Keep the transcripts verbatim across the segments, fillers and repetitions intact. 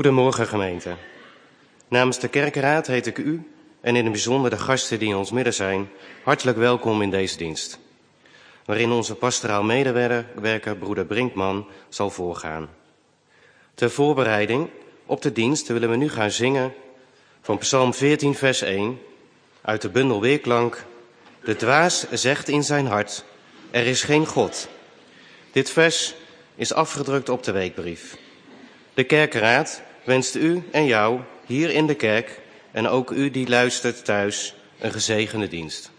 Goedemorgen gemeente. Namens de kerkenraad heet ik u en in het bijzonder de gasten die in ons midden zijn hartelijk welkom in deze dienst, waarin onze pastoraal medewerker broeder Brinkman zal voorgaan. Ter voorbereiding op de dienst willen we nu gaan zingen van Psalm veertien vers één uit de bundel Weerklank. De dwaas zegt in zijn hart, er is geen God. Dit vers is afgedrukt op de weekbrief. De kerkenraad wenst u en jou hier in de kerk en ook u die luistert thuis een gezegende dienst.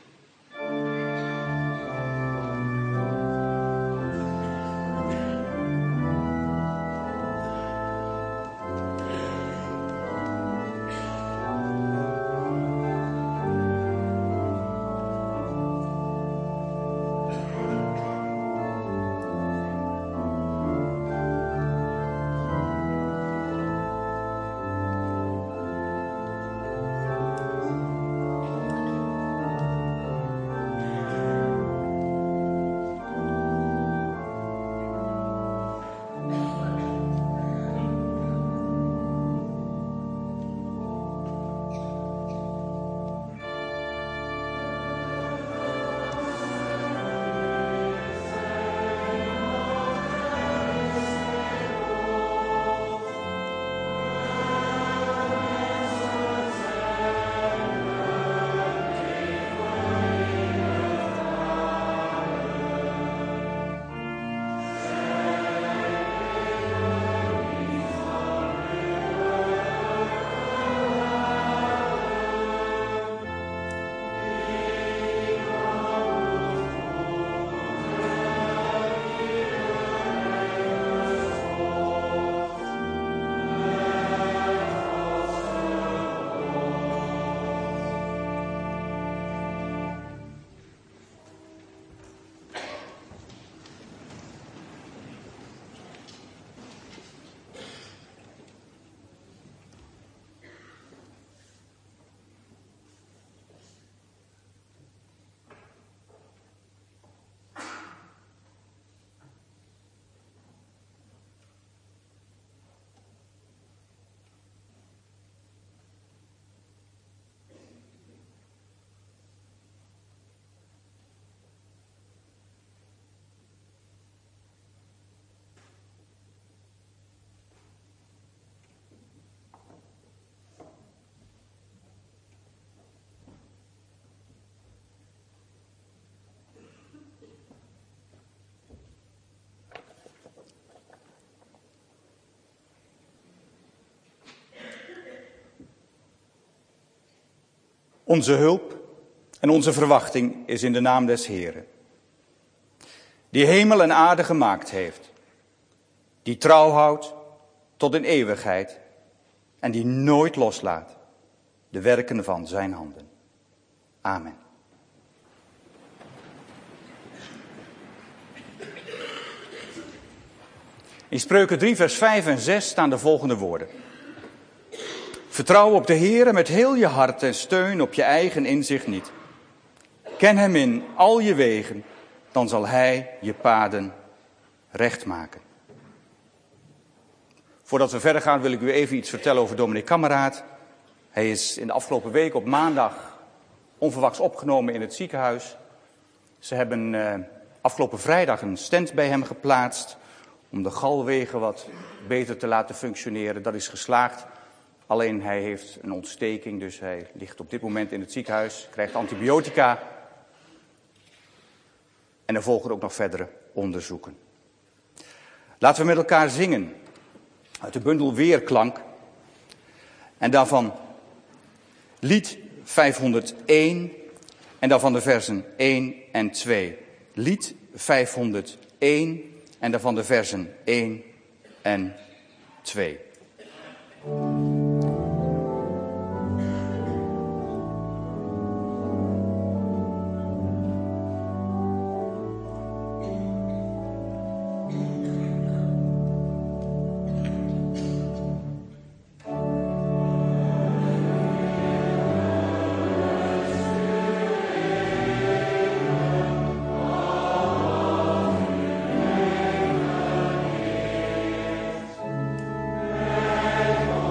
Onze hulp en onze verwachting is in de naam des Heeren, die hemel en aarde gemaakt heeft, die trouw houdt tot in eeuwigheid en die nooit loslaat de werken van zijn handen. Amen. In Spreuken drie vers vijf en zes staan de volgende woorden. Vertrouw op de Heere met heel je hart en steun op je eigen inzicht niet. Ken hem in al je wegen, dan zal hij je paden recht maken. Voordat we verder gaan wil ik u even iets vertellen over dominee Kameraad. Hij is in de afgelopen week op maandag onverwachts opgenomen in het ziekenhuis. Ze hebben uh, afgelopen vrijdag een stent bij hem geplaatst om de galwegen wat beter te laten functioneren. Dat is geslaagd. Alleen hij heeft een ontsteking, dus hij ligt op dit moment in het ziekenhuis, krijgt antibiotica. En er volgen ook nog verdere onderzoeken. Laten we met elkaar zingen uit de bundel Weerklank. En daarvan lied vijfhonderdéén en daarvan de versen één en twee. Lied vijfhonderdéén en daarvan de versen één en twee. Amen.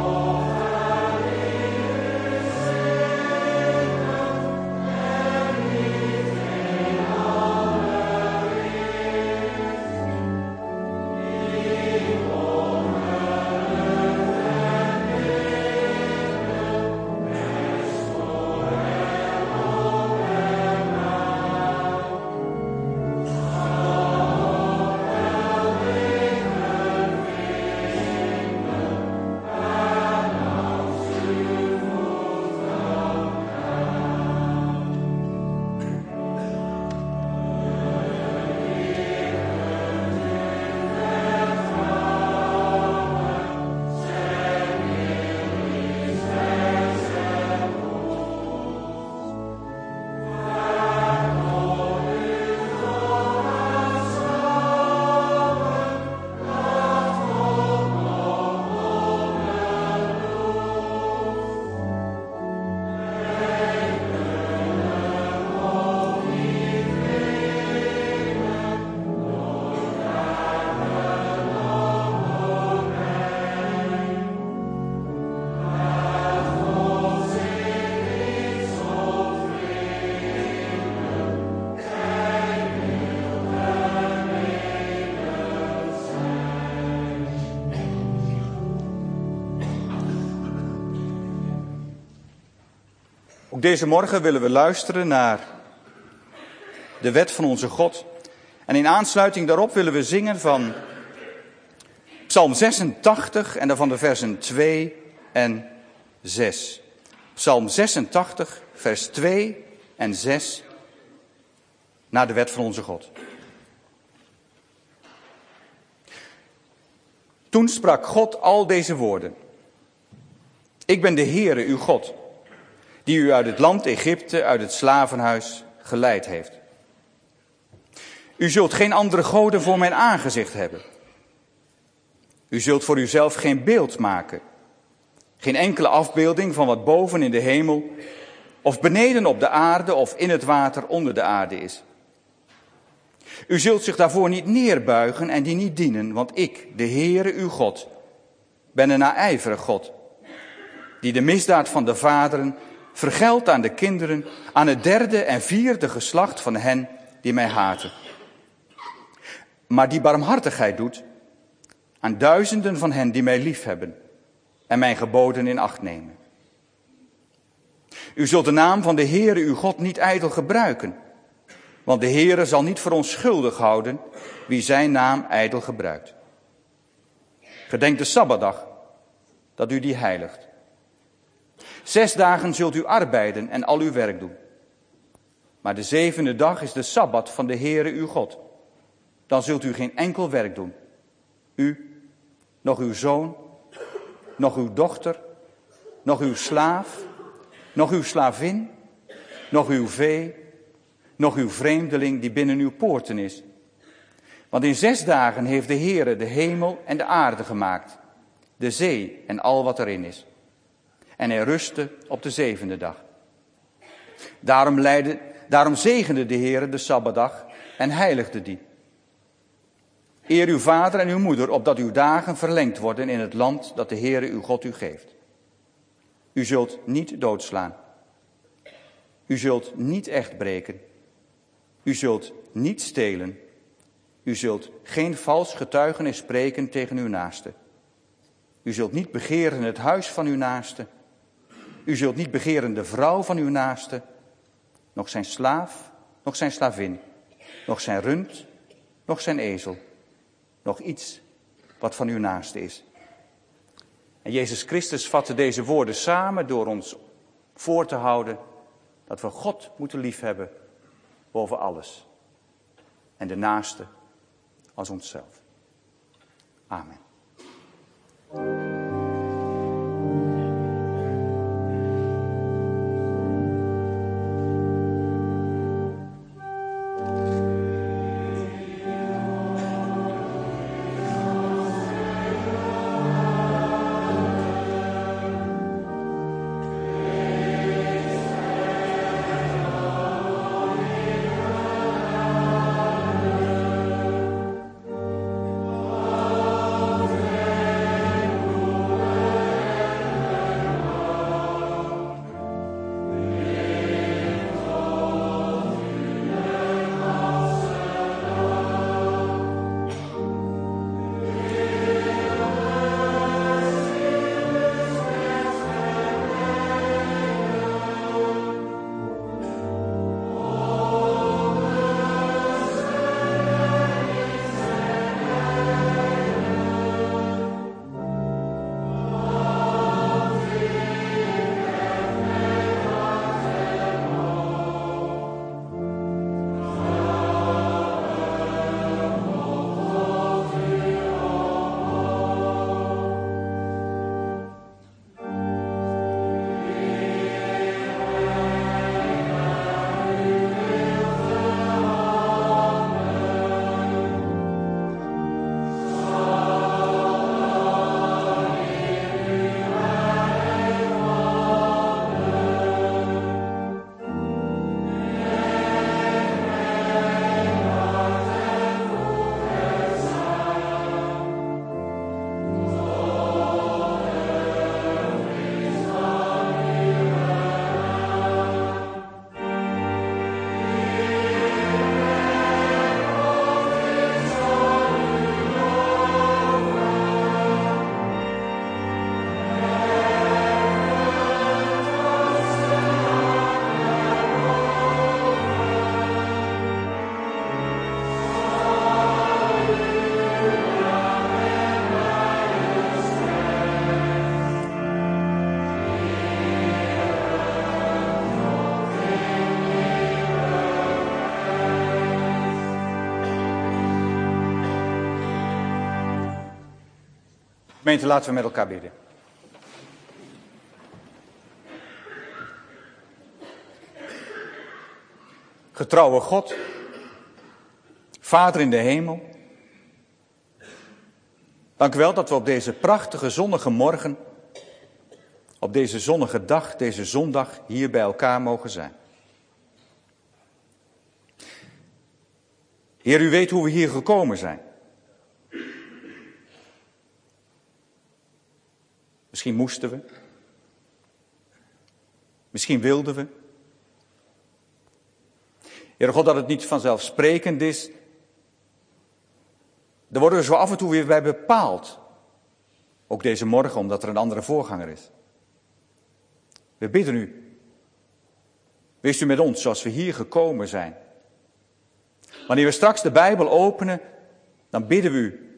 Ook deze morgen willen we luisteren naar de wet van onze God. En in aansluiting daarop willen we zingen van Psalm zesentachtig en daarvan de versen twee en zes. Psalm zesentachtig, vers twee en zes, naar de wet van onze God. Toen sprak God al deze woorden. Ik ben de Heere, uw God, die u uit het land Egypte, uit het slavenhuis, geleid heeft. U zult geen andere goden voor mijn aangezicht hebben. U zult voor uzelf geen beeld maken. Geen enkele afbeelding van wat boven in de hemel, of beneden op de aarde, of in het water onder de aarde is. U zult zich daarvoor niet neerbuigen en die niet dienen, want ik, de Heere uw God, ben een naijverig God, die de misdaad van de vaderen vergeldt aan de kinderen, aan het derde en vierde geslacht van hen die mij haten. Maar die barmhartigheid doet aan duizenden van hen die mij liefhebben en mijn geboden in acht nemen. U zult de naam van de Heere uw God niet ijdel gebruiken, want de Heere zal niet voor ons schuldig houden wie zijn naam ijdel gebruikt. Gedenk de Sabbatdag, dat u die heiligt. Zes dagen zult u arbeiden en al uw werk doen. Maar de zevende dag is de Sabbat van de Heere uw God. Dan zult u geen enkel werk doen. U, nog uw zoon, nog uw dochter, nog uw slaaf, nog uw slavin, nog uw vee, nog uw vreemdeling die binnen uw poorten is. Want in zes dagen heeft de Heere de hemel en de aarde gemaakt, de zee en al wat erin is. En hij rustte op de zevende dag. Daarom, leidde, daarom zegende de Heere de Sabbatdag en heiligde die. Eer uw vader en uw moeder, opdat uw dagen verlengd worden in het land dat de Heere uw God u geeft. U zult niet doodslaan. U zult niet echt breken. U zult niet stelen. U zult geen vals getuigenis spreken tegen uw naaste. U zult niet begeren het huis van uw naaste. U zult niet begeren de vrouw van uw naaste, nog zijn slaaf, nog zijn slavin, nog zijn rund, nog zijn ezel, nog iets wat van uw naaste is. En Jezus Christus vatte deze woorden samen door ons voor te houden dat we God moeten liefhebben boven alles en de naaste als onszelf. Amen. Gemeente, laten we met elkaar bidden. Getrouwe God, Vader in de hemel, dank u wel dat we op deze prachtige zonnige morgen, op deze zonnige dag, deze zondag, hier bij elkaar mogen zijn. Heer, u weet hoe we hier gekomen zijn. Misschien moesten we. Misschien wilden we. Heere God, dat het niet vanzelfsprekend is. Daar worden we zo af en toe weer bij bepaald. Ook deze morgen, omdat er een andere voorganger is. We bidden u. Wees u met ons zoals we hier gekomen zijn. Wanneer we straks de Bijbel openen, dan bidden we u.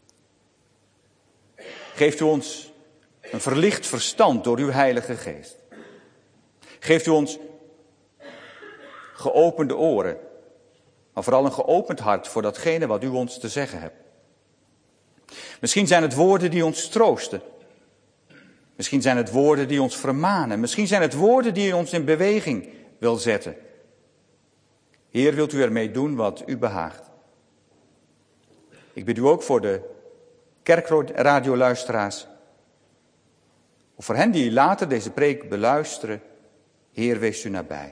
Geeft u ons een verlicht verstand door uw Heilige Geest. Geeft u ons geopende oren, maar vooral een geopend hart voor datgene wat u ons te zeggen hebt. Misschien zijn het woorden die ons troosten. Misschien zijn het woorden die ons vermanen. Misschien zijn het woorden die ons in beweging wil zetten. Heer, wilt u ermee doen wat u behaagt. Ik bid u ook voor de kerkradioluisteraars. Of voor hen die later deze preek beluisteren. Heer, wees u nabij.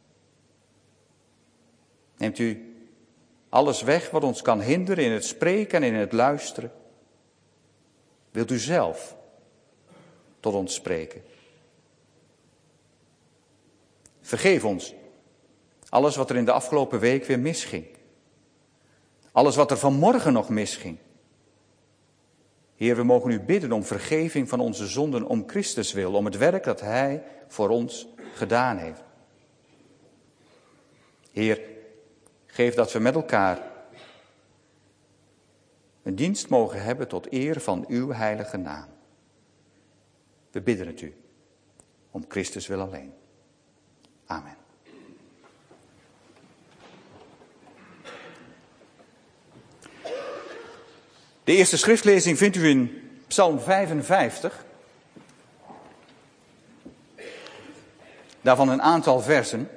Neemt u alles weg wat ons kan hinderen in het spreken en in het luisteren. Wilt u zelf tot ons spreken. Vergeef ons alles wat er in de afgelopen week weer misging. Alles wat er vanmorgen nog misging. Heer, we mogen u bidden om vergeving van onze zonden om Christus wil, om het werk dat Hij voor ons gedaan heeft. Heer, geef dat we met elkaar een dienst mogen hebben tot eer van uw heilige naam. We bidden het u, om Christus wil alleen. Amen. De eerste schriftlezing vindt u in Psalm vijfenvijftig. Daarvan een aantal versen.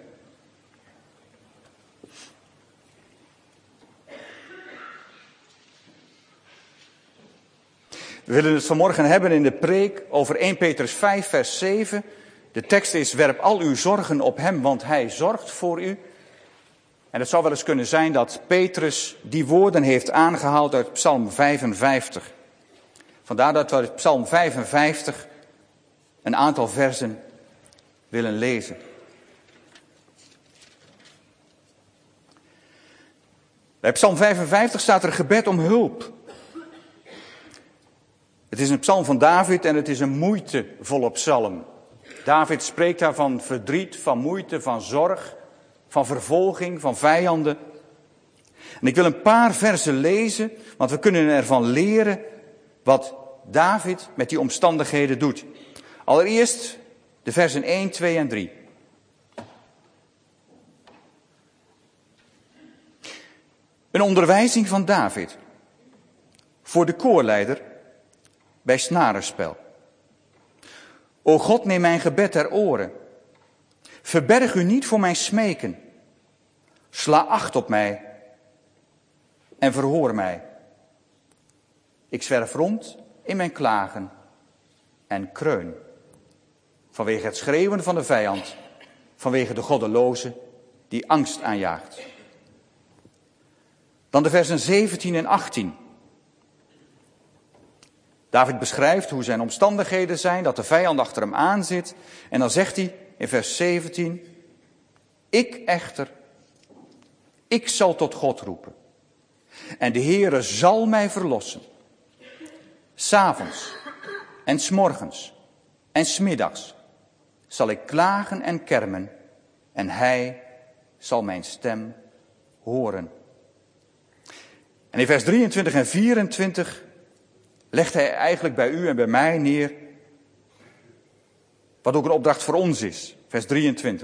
We willen het vanmorgen hebben in de preek over eerste Petrus vijf, vers zeven. De tekst is: werp al uw zorgen op hem, want hij zorgt voor u. En het zou wel eens kunnen zijn dat Petrus die woorden heeft aangehaald uit Psalm vijfenvijftig. Vandaar dat we uit Psalm vijfenvijftig een aantal versen willen lezen. Bij Psalm vijfenvijftig staat er gebed om hulp. Het is een psalm van David en het is een moeitevolle psalm. David spreekt daar van verdriet, van moeite, van zorg, van vervolging, van vijanden. En ik wil een paar versen lezen, want we kunnen ervan leren wat David met die omstandigheden doet. Allereerst de versen één, twee en drie. Een onderwijzing van David voor de koorleider bij snarenspel. O God, neem mijn gebed ter oren. Verberg u niet voor mijn smeken. Sla acht op mij en verhoor mij. Ik zwerf rond in mijn klagen en kreun. Vanwege het schreeuwen van de vijand, vanwege de goddeloze die angst aanjaagt. Dan de versen zeventien en achttien. David beschrijft hoe zijn omstandigheden zijn, dat de vijand achter hem aan zit. En dan zegt hij in vers zeventien, ik echter, ik zal tot God roepen. En de Heere zal mij verlossen. 'S avonds en 's morgens en 's middags zal ik klagen en kermen en hij zal mijn stem horen. En in vers drieëntwintig en vierentwintig legt hij eigenlijk bij u en bij mij neer wat ook een opdracht voor ons is. Vers drieëntwintig.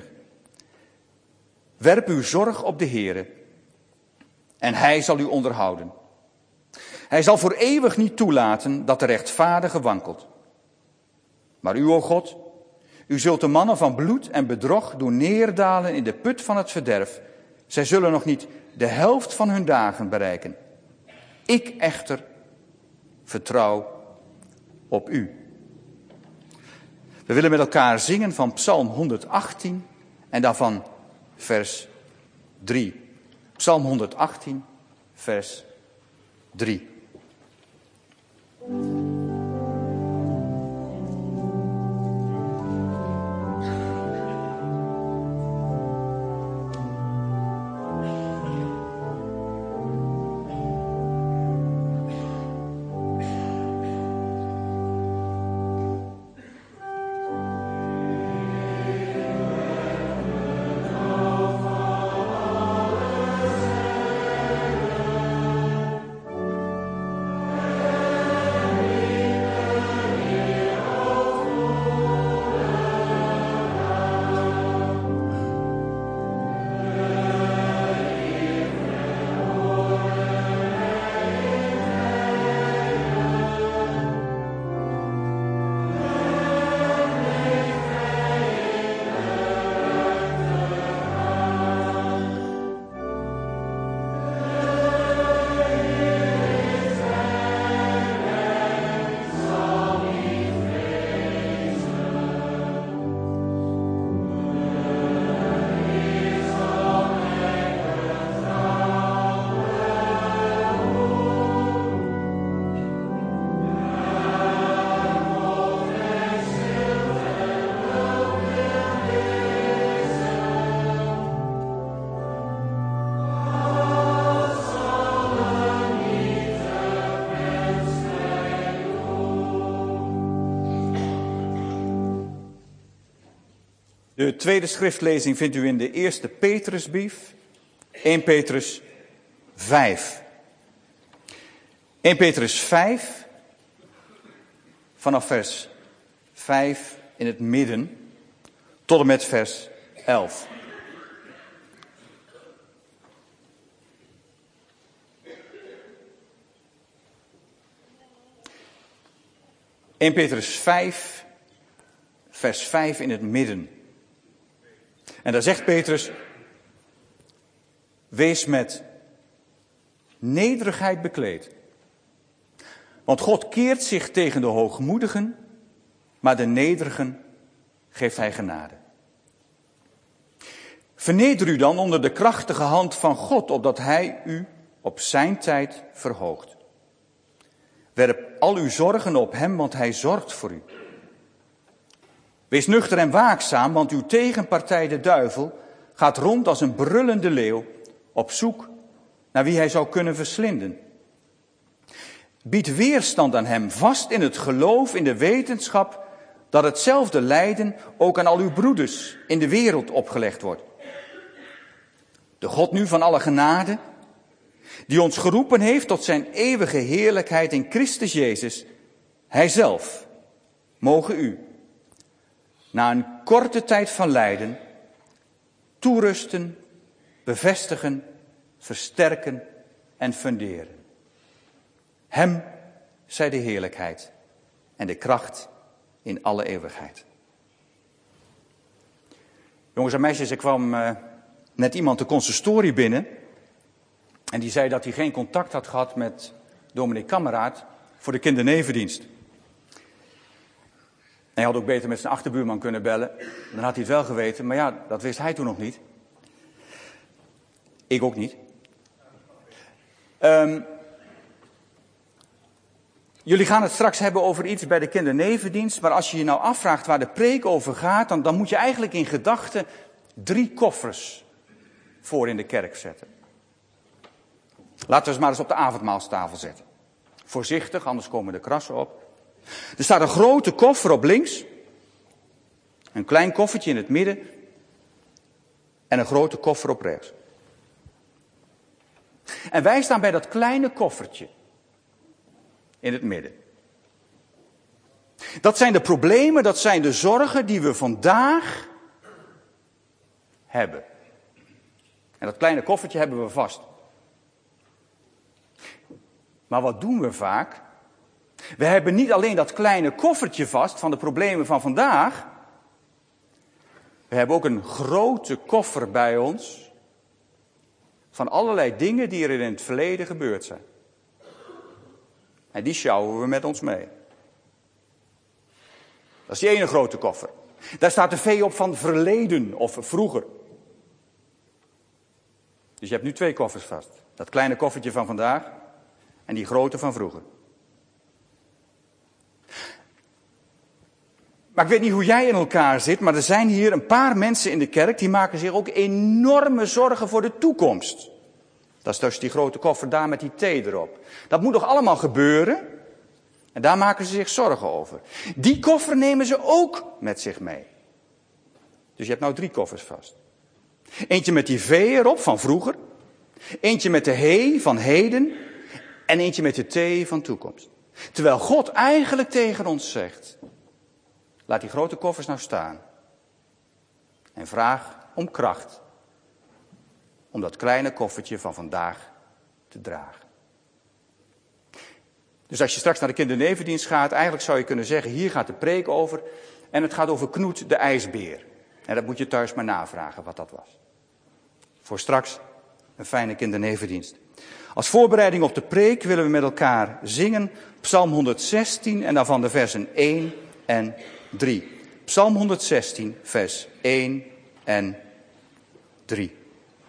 Werp uw zorg op de Heere en hij zal u onderhouden. Hij zal voor eeuwig niet toelaten dat de rechtvaardige wankelt. Maar u, o God, u zult de mannen van bloed en bedrog doen neerdalen in de put van het verderf. Zij zullen nog niet de helft van hun dagen bereiken. Ik echter vertrouw op u. We willen met elkaar zingen van Psalm honderdachttien en daarvan vers drie. Psalm honderdachttien, vers drie. De tweede schriftlezing vindt u in de eerste Petrusbrief, eerste Petrus vijf. eerste Petrus vijf, vanaf vers vijf in het midden, tot en met vers elf. eerste Petrus vijf, vers vijf in het midden. En daar zegt Petrus, wees met nederigheid bekleed. Want God keert zich tegen de hoogmoedigen, maar de nederigen geeft hij genade. Verneder u dan onder de krachtige hand van God, opdat hij u op zijn tijd verhoogt. Werp al uw zorgen op hem, want hij zorgt voor u. Wees nuchter en waakzaam, want uw tegenpartij de duivel gaat rond als een brullende leeuw op zoek naar wie hij zou kunnen verslinden. Bied weerstand aan hem, vast in het geloof, in de wetenschap dat hetzelfde lijden ook aan al uw broeders in de wereld opgelegd wordt. De God nu van alle genade, die ons geroepen heeft tot zijn eeuwige heerlijkheid in Christus Jezus, hij zelf, mogen u, na een korte tijd van lijden, toerusten, bevestigen, versterken en funderen. Hem zij de heerlijkheid en de kracht in alle eeuwigheid. Jongens en meisjes, er kwam uh, net iemand de consistorie binnen en die zei dat hij geen contact had gehad met dominee Kameraad voor de kindernevendienst. Hij had ook beter met zijn achterbuurman kunnen bellen. Dan had hij het wel geweten. Maar ja, dat wist hij toen nog niet. Ik ook niet. Um, jullie gaan het straks hebben over iets bij de kindernevendienst. Maar als je je nou afvraagt waar de preek over gaat, dan, dan moet je eigenlijk in gedachten drie koffers voor in de kerk zetten. Laten we ze maar eens op de avondmaalstafel zetten. Voorzichtig, anders komen de krassen op. Er staat een grote koffer op links, een klein koffertje in het midden en een grote koffer op rechts. En wij staan bij dat kleine koffertje in het midden. Dat zijn de problemen, dat zijn de zorgen die we vandaag hebben. En dat kleine koffertje hebben we vast. Maar wat doen we vaak? We hebben niet alleen dat kleine koffertje vast van de problemen van vandaag. We hebben ook een grote koffer bij ons van allerlei dingen die er in het verleden gebeurd zijn. En die sjouwen we met ons mee. Dat is die ene grote koffer. Daar staat de V op van verleden of vroeger. Dus je hebt nu twee koffers vast. Dat kleine koffertje van vandaag en die grote van vroeger. Maar ik weet niet hoe jij in elkaar zit, maar er zijn hier een paar mensen in de kerk die maken zich ook enorme zorgen voor de toekomst. Dat is dus die grote koffer daar met die T erop. Dat moet nog allemaal gebeuren en daar maken ze zich zorgen over. Die koffer nemen ze ook met zich mee. Dus je hebt nou drie koffers vast. Eentje met die V erop van vroeger, eentje met de he van heden en eentje met de T van toekomst. Terwijl God eigenlijk tegen ons zegt, laat die grote koffers nou staan. En vraag om kracht. Om dat kleine koffertje van vandaag te dragen. Dus als je straks naar de kindernevendienst gaat, eigenlijk zou je kunnen zeggen, hier gaat de preek over. En het gaat over Knoet de ijsbeer. En dat moet je thuis maar navragen wat dat was. Voor straks een fijne kindernevendienst. Als voorbereiding op de preek willen we met elkaar zingen Psalm honderdzestien en daarvan de versen één en drie. Psalm honderdzestien, vers één en drie.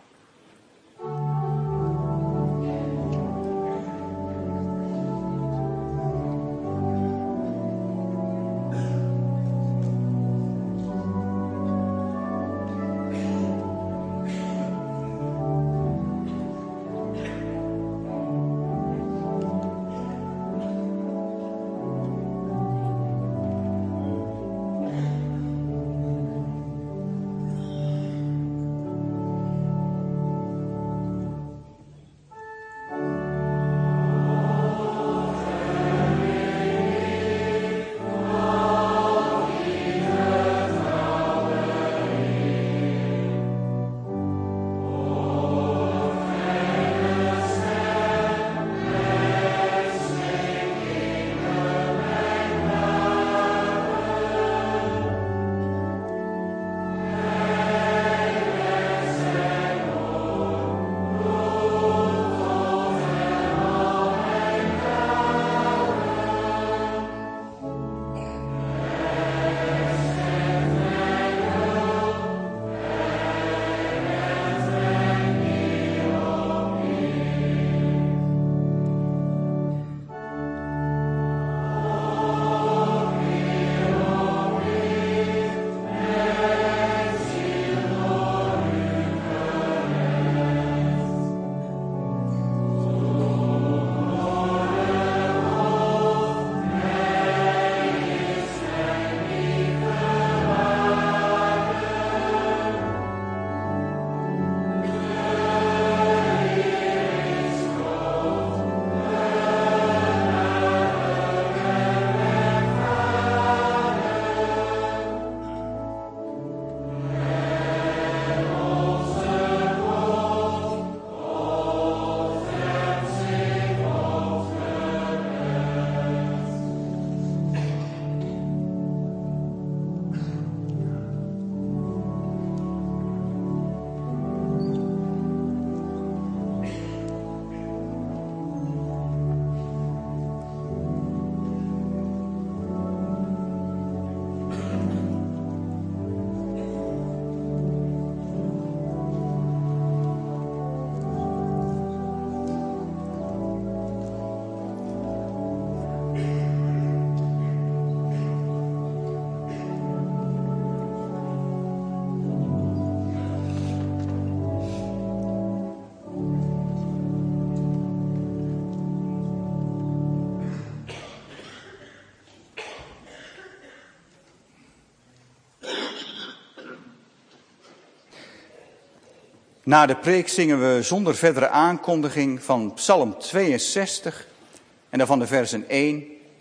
Na de preek zingen we zonder verdere aankondiging van Psalm tweeënzestig en dan van de versen één,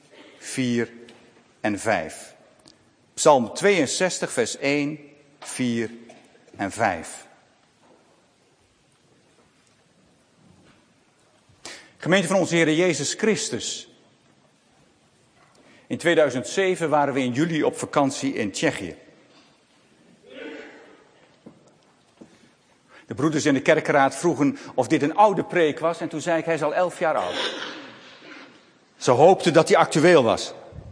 vier en vijf. Psalm tweeënzestig, vers één, vier en vijf. Gemeente van onze Heer Jezus Christus. In tweeduizend zeven waren we in juli op vakantie in Tsjechië. De broeders in de kerkenraad vroegen of dit een oude preek was en toen zei ik, hij is al elf jaar oud. Ze hoopten dat hij actueel was.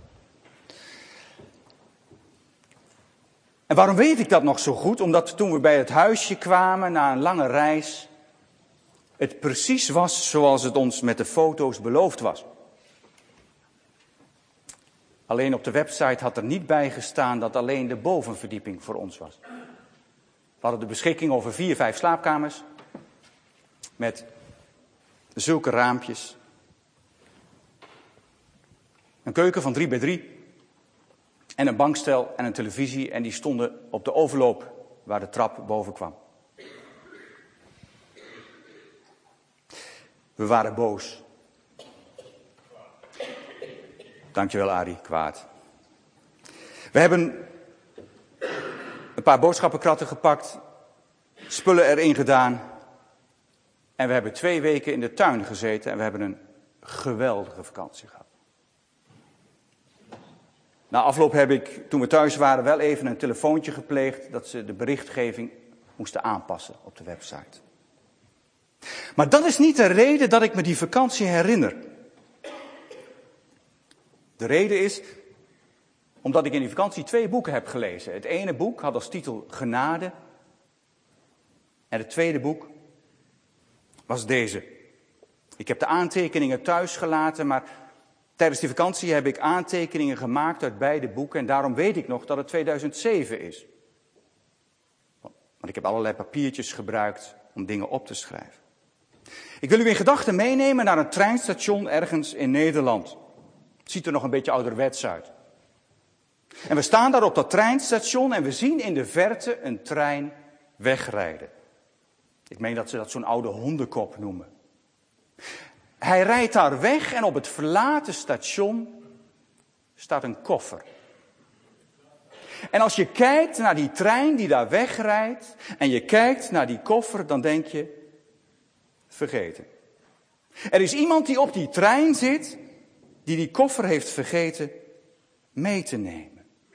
En waarom weet ik dat nog zo goed? Omdat toen we bij het huisje kwamen na een lange reis, het precies was zoals het ons met de foto's beloofd was. Alleen op de website had er niet bij gestaan dat alleen de bovenverdieping voor ons was. We hadden de beschikking over vier, vijf slaapkamers met zulke raampjes. Een keuken van drie bij drie en een bankstel en een televisie en die stonden op de overloop waar de trap boven kwam. We waren boos. Dankjewel Arie, kwaad. We hebben een paar boodschappenkratten gepakt, spullen erin gedaan en we hebben twee weken in de tuin gezeten en we hebben een geweldige vakantie gehad. Na afloop heb ik, toen we thuis waren, wel even een telefoontje gepleegd dat ze de berichtgeving moesten aanpassen op de website. Maar dat is niet de reden dat ik me die vakantie herinner. De reden is omdat ik in die vakantie twee boeken heb gelezen. Het ene boek had als titel Genade. En het tweede boek was deze. Ik heb de aantekeningen thuis gelaten, maar tijdens die vakantie heb ik aantekeningen gemaakt uit beide boeken. En daarom weet ik nog dat het tweeduizend zeven is. Want ik heb allerlei papiertjes gebruikt om dingen op te schrijven. Ik wil u in gedachten meenemen naar een treinstation ergens in Nederland. Het ziet er nog een beetje ouderwets uit. En we staan daar op dat treinstation en we zien in de verte een trein wegrijden. Ik meen dat ze dat zo'n oude hondenkop noemen. Hij rijdt daar weg en op het verlaten station staat een koffer. En als je kijkt naar die trein die daar wegrijdt en je kijkt naar die koffer, dan denk je, vergeten. Er is iemand die op die trein zit, die die koffer heeft vergeten mee te nemen.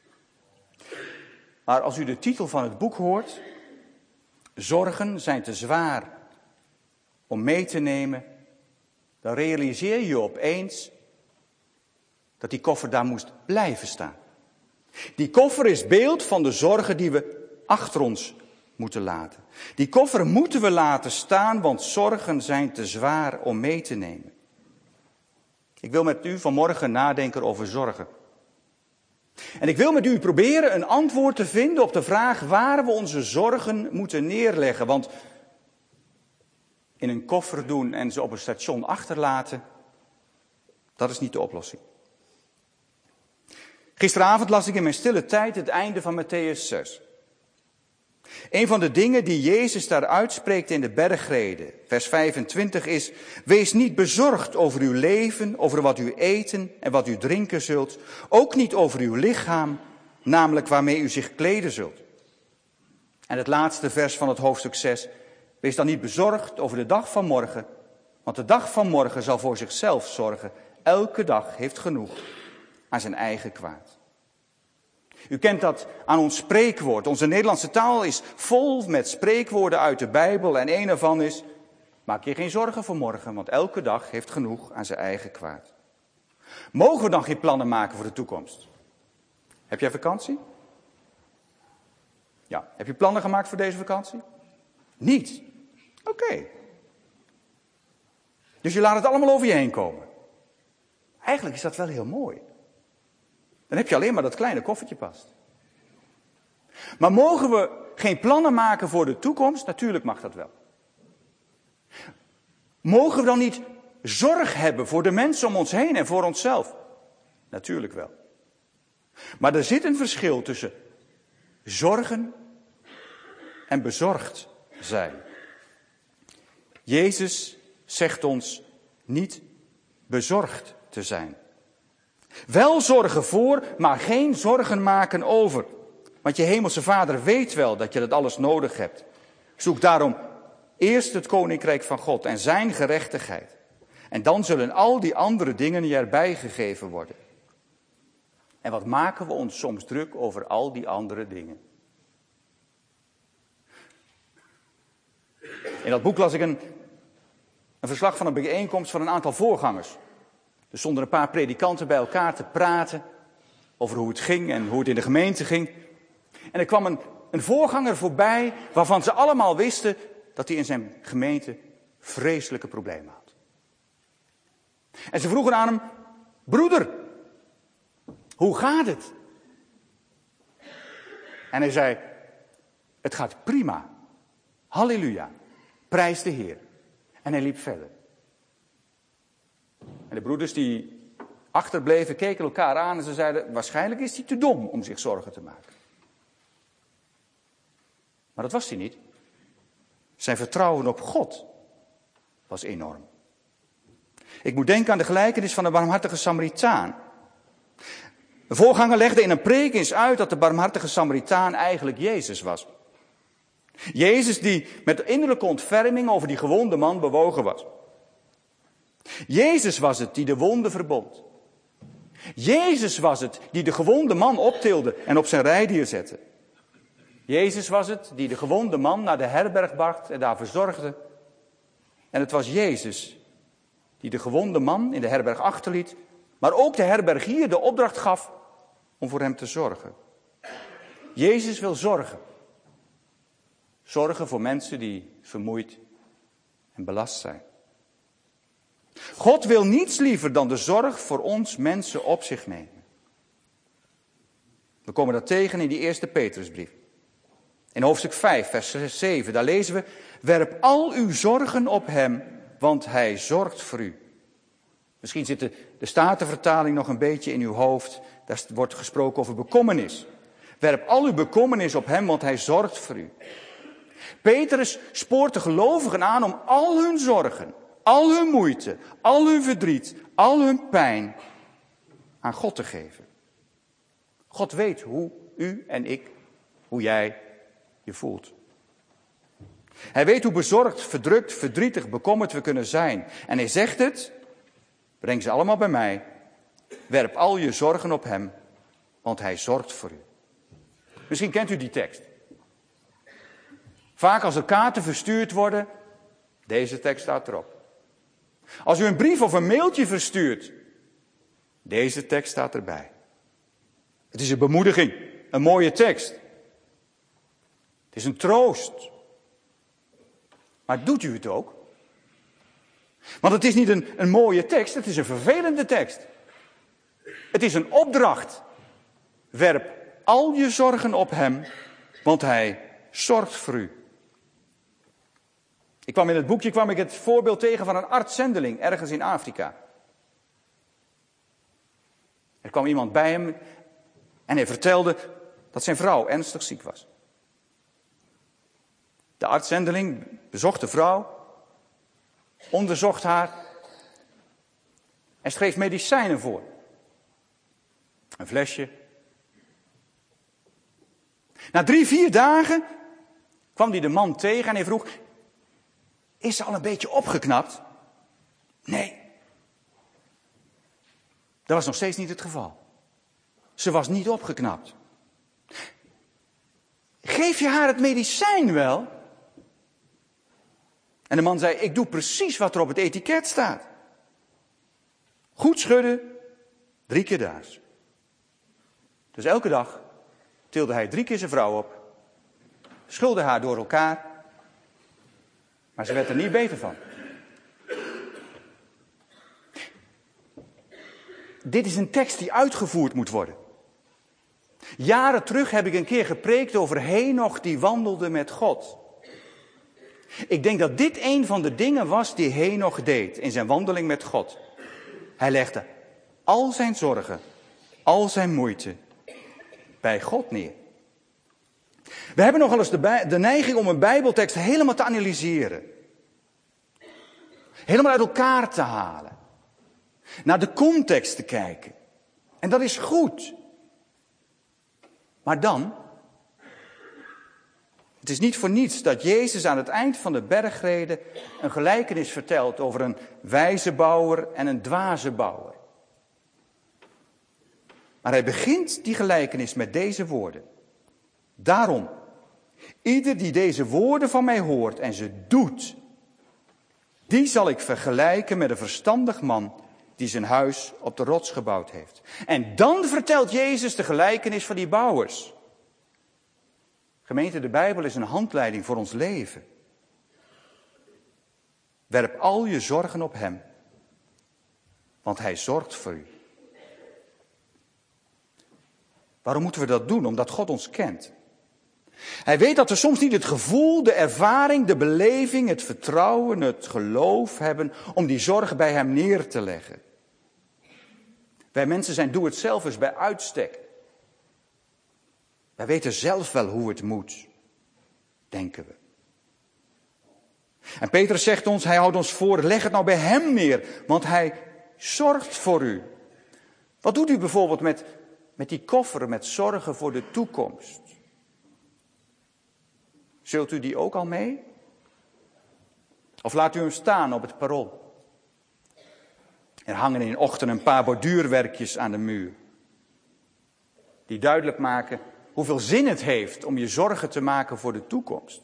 Maar als u de titel van het boek hoort, zorgen zijn te zwaar om mee te nemen, dan realiseer je opeens dat die koffer daar moest blijven staan. Die koffer is beeld van de zorgen die we achter ons moeten laten. Die koffer moeten we laten staan, want zorgen zijn te zwaar om mee te nemen. Ik wil met u vanmorgen nadenken over zorgen. En ik wil met u proberen een antwoord te vinden op de vraag waar we onze zorgen moeten neerleggen. Want in een koffer doen en ze op een station achterlaten, dat is niet de oplossing. Gisteravond las ik in mijn stille tijd het einde van Mattheüs zes. Een van de dingen die Jezus daar uitspreekt in de bergrede, vers vijfentwintig, is: wees niet bezorgd over uw leven, over wat u eten en wat u drinken zult. Ook niet over uw lichaam, namelijk waarmee u zich kleden zult. En het laatste vers van het hoofdstuk zes. Wees dan niet bezorgd over de dag van morgen, want de dag van morgen zal voor zichzelf zorgen. Elke dag heeft genoeg aan zijn eigen kwaad. U kent dat aan ons spreekwoord. Onze Nederlandse taal is vol met spreekwoorden uit de Bijbel. En een ervan is: maak je geen zorgen voor morgen, want elke dag heeft genoeg aan zijn eigen kwaad. Mogen we dan geen plannen maken voor de toekomst? Heb jij vakantie? Ja. Heb je plannen gemaakt voor deze vakantie? Niet. Oké. Okay. Dus je laat het allemaal over je heen komen. Eigenlijk is dat wel heel mooi. Dan heb je alleen maar dat kleine koffertje past. Maar mogen we geen plannen maken voor de toekomst? Natuurlijk mag dat wel. Mogen we dan niet zorg hebben voor de mensen om ons heen en voor onszelf? Natuurlijk wel. Maar er zit een verschil tussen zorgen en bezorgd zijn. Jezus zegt ons niet bezorgd te zijn. Wel zorgen voor, maar geen zorgen maken over. Want je hemelse Vader weet wel dat je dat alles nodig hebt. Zoek daarom eerst het koninkrijk van God en zijn gerechtigheid. En dan zullen al die andere dingen je erbij gegeven worden. En wat maken we ons soms druk over al die andere dingen? In dat boek las ik een, een verslag van een bijeenkomst van een aantal voorgangers. Er stonden een paar predikanten bij elkaar te praten over hoe het ging en hoe het in de gemeente ging. En er kwam een, een voorganger voorbij waarvan ze allemaal wisten dat hij in zijn gemeente vreselijke problemen had. En ze vroegen aan hem: broeder, hoe gaat het? En hij zei: het gaat prima. Halleluja. Prijs de Heer. En hij liep verder. En de broeders die achterbleven keken elkaar aan en ze zeiden: waarschijnlijk is hij te dom om zich zorgen te maken. Maar dat was hij niet. Zijn vertrouwen op God was enorm. Ik moet denken aan de gelijkenis van de barmhartige Samaritaan. Een voorganger legde in een preek eens uit dat de barmhartige Samaritaan eigenlijk Jezus was. Jezus die met innerlijke ontferming over die gewonde man bewogen was. Jezus was het die de wonden verbond. Jezus was het die de gewonde man optilde en op zijn rijdier zette. Jezus was het die de gewonde man naar de herberg bracht en daar verzorgde. En het was Jezus die de gewonde man in de herberg achterliet, maar ook de herbergier de opdracht gaf om voor hem te zorgen. Jezus wil zorgen. Zorgen voor mensen die vermoeid en belast zijn. God wil niets liever dan de zorg voor ons mensen op zich nemen. We komen dat tegen in die eerste Petrusbrief. In hoofdstuk vijf, vers zeven, daar lezen we: werp al uw zorgen op hem, want hij zorgt voor u. Misschien zit de, de Statenvertaling nog een beetje in uw hoofd. Daar wordt gesproken over bekommernis. Werp al uw bekommernis op hem, want hij zorgt voor u. Petrus spoort de gelovigen aan om al hun zorgen, al hun moeite, al hun verdriet, al hun pijn aan God te geven. God weet hoe u en ik, hoe jij je voelt. Hij weet hoe bezorgd, verdrukt, verdrietig, bekommerd we kunnen zijn. En hij zegt het: breng ze allemaal bij mij. Werp al je zorgen op hem, want hij zorgt voor u. Misschien kent u die tekst. Vaak als er kaarten verstuurd worden, deze tekst staat erop. Als u een brief of een mailtje verstuurt, deze tekst staat erbij. Het is een bemoediging, een mooie tekst. Het is een troost. Maar doet u het ook? Want het is niet een, een mooie tekst, het is een vervelende tekst. Het is een opdracht. Werp al je zorgen op hem, want hij zorgt voor u. Ik kwam in het boekje kwam ik het voorbeeld tegen van een arts-zendeling ergens in Afrika. Er kwam iemand bij hem en hij vertelde dat zijn vrouw ernstig ziek was. De arts-zendeling bezocht de vrouw, onderzocht haar en schreef medicijnen voor. Een flesje. Na drie, vier dagen kwam hij de man tegen en hij vroeg: is ze al een beetje opgeknapt? Nee. Dat was nog steeds niet het geval. Ze was niet opgeknapt. Geef je haar het medicijn wel? En de man zei: ik doe precies wat er op het etiket staat. Goed schudden, drie keer daags. Dus elke dag tilde hij drie keer zijn vrouw op, schudde haar door elkaar, maar ze werd er niet beter van. Dit is een tekst die uitgevoerd moet worden. Jaren terug heb ik een keer gepreekt over Henoch die wandelde met God. Ik denk dat dit een van de dingen was die Henoch deed in zijn wandeling met God. Hij legde al zijn zorgen, al zijn moeite bij God neer. We hebben nogal eens de, bij, de neiging om een Bijbeltekst helemaal te analyseren. Helemaal uit elkaar te halen. Naar de context te kijken. En dat is goed. Maar dan, Het is niet voor niets dat Jezus aan het eind van de bergreden een gelijkenis vertelt over een wijze bouwer en een dwaze bouwer. Maar hij begint die gelijkenis met deze woorden. Daarom, ieder die deze woorden van mij hoort en ze doet, die zal ik vergelijken met een verstandig man die zijn huis op de rots gebouwd heeft. En dan vertelt Jezus de gelijkenis van die bouwers. Gemeente, de Bijbel is een handleiding voor ons leven. Werp al je zorgen op hem, want hij zorgt voor u. Waarom moeten we dat doen? Omdat God ons kent. Hij weet dat we soms niet het gevoel, de ervaring, de beleving, het vertrouwen, het geloof hebben om die zorgen bij hem neer te leggen. Wij mensen zijn doe-het-zelvers bij uitstek. Wij weten zelf wel hoe het moet, denken we. En Petrus zegt ons, hij houdt ons voor, leg het nou bij hem neer, want hij zorgt voor u. Wat doet u bijvoorbeeld met, met die koffer met zorgen voor de toekomst? Zult u die ook al mee? Of laat u hem staan op het perron? Er hangen in ochtend een paar borduurwerkjes aan de muur. Die duidelijk maken hoeveel zin het heeft om je zorgen te maken voor de toekomst.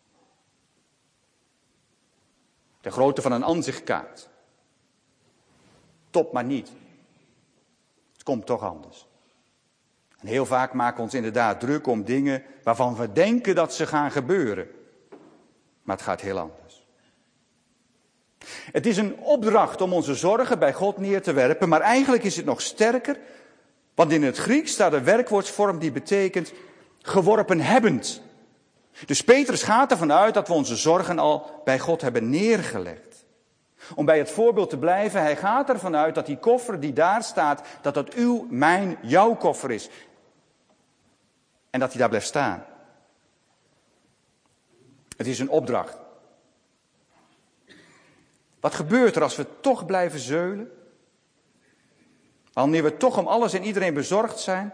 De grootte van een aanzichtkaart. Top maar niet. Het komt toch anders. En heel vaak maken we ons inderdaad druk om dingen waarvan we denken dat ze gaan gebeuren. Maar het gaat heel anders. Het is een opdracht om onze zorgen bij God neer te werpen, maar eigenlijk is het nog sterker, want in het Grieks staat een werkwoordsvorm die betekent geworpen hebbend. Dus Petrus gaat ervan uit dat we onze zorgen al bij God hebben neergelegd. Om bij het voorbeeld te blijven, hij gaat ervan uit dat die koffer die daar staat, dat dat uw, mijn, jouw koffer is. En dat hij daar blijft staan. Het is een opdracht. Wat gebeurt er als we toch blijven zeulen? Wanneer we toch om alles en iedereen bezorgd zijn?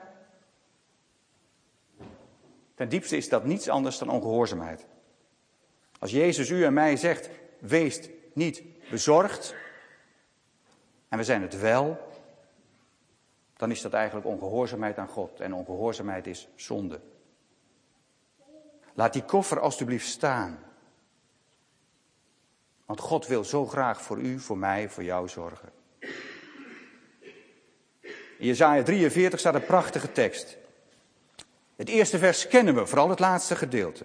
Ten diepste is dat niets anders dan ongehoorzaamheid. Als Jezus u en mij zegt, wees niet bezorgd, en we zijn het wel, dan is dat eigenlijk ongehoorzaamheid aan God. En ongehoorzaamheid is zonde. Laat die koffer alstublieft staan. Want God wil zo graag voor u, voor mij, voor jou zorgen. In Jesaja drieënveertig staat een prachtige tekst. Het eerste vers kennen we, vooral het laatste gedeelte.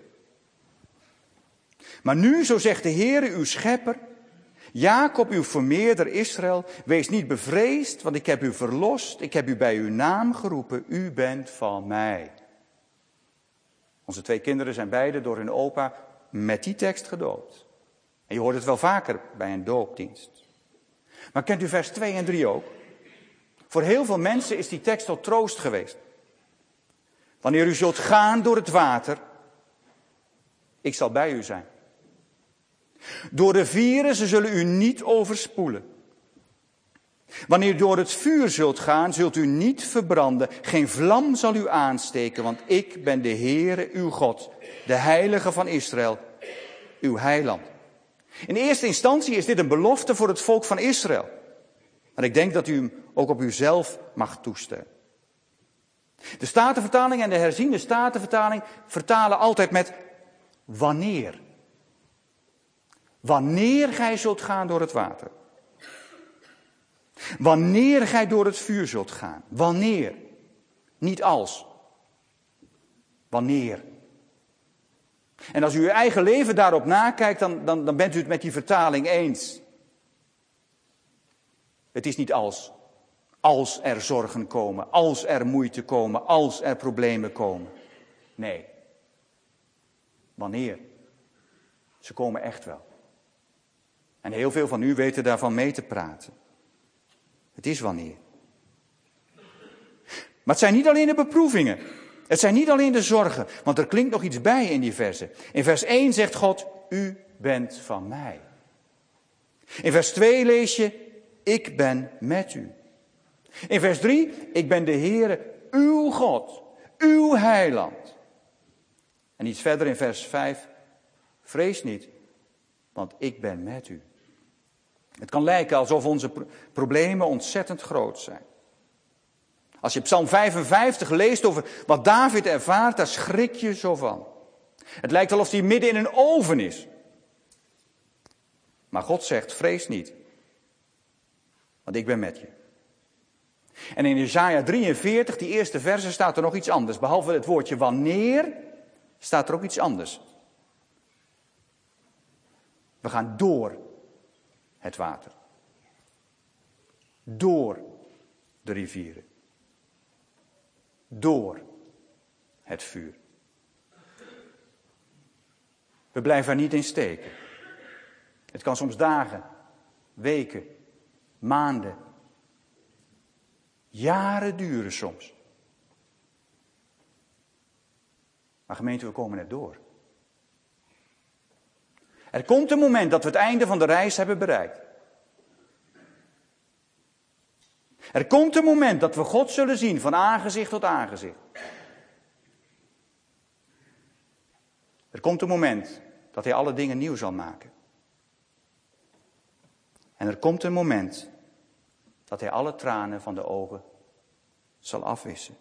Maar nu, zo zegt de Heere, uw schepper, Jacob, uw vermeerder Israël, wees niet bevreesd, want ik heb u verlost, ik heb u bij uw naam geroepen, u bent van mij. Onze twee kinderen zijn beide door hun opa met die tekst gedoopt. En je hoort het wel vaker bij een doopdienst. Maar kent u vers twee en drie ook? Voor heel veel mensen is die tekst tot troost geweest. Wanneer u zult gaan door het water, ik zal bij u zijn. Door de rivieren, ze zullen u niet overspoelen. Wanneer u door het vuur zult gaan, zult u niet verbranden. Geen vlam zal u aansteken, want ik ben de Heere, uw God, de Heilige van Israël, uw heiland. In eerste instantie is dit een belofte voor het volk van Israël. Maar ik denk dat u hem ook op uzelf mag toestellen. De Statenvertaling en de herziende Statenvertaling vertalen altijd met wanneer. Wanneer gij zult gaan door het water. Wanneer gij door het vuur zult gaan. Wanneer. Niet als. Wanneer. En als u uw eigen leven daarop nakijkt, dan, dan, dan bent u het met die vertaling eens. Het is niet als. Als er zorgen komen, als er moeite komen, als er problemen komen. Nee. Wanneer? Ze komen echt wel. En heel veel van u weten daarvan mee te praten. Het is wanneer. Maar het zijn niet alleen de beproevingen. Het zijn niet alleen de zorgen. Want er klinkt nog iets bij in die versen. In vers één zegt God, u bent van mij. In vers twee lees je, ik ben met u. In vers drie, ik ben de Heere, uw God, uw heiland. En En iets verder in vers vijf. Vrees niet, want ik ben met u. Het kan lijken alsof onze pro- problemen ontzettend groot zijn. Als je Psalm vijfenvijftig leest over wat David ervaart, daar schrik je zo van. Het lijkt alsof hij midden in een oven is. Maar God zegt, vrees niet, want ik ben met je. En in Jesaja drieënveertig, die eerste verse, staat er nog iets anders. Behalve het woordje wanneer, staat er ook iets anders. We gaan door het water. Door de rivieren. Door het vuur. We blijven er niet in steken. Het kan soms dagen, weken, maanden, jaren duren soms. Maar gemeente, we komen er door. Er komt een moment dat we het einde van de reis hebben bereikt. Er komt een moment dat we God zullen zien van aangezicht tot aangezicht. Er komt een moment dat hij alle dingen nieuw zal maken. En er komt een moment dat hij alle tranen van de ogen zal afwissen.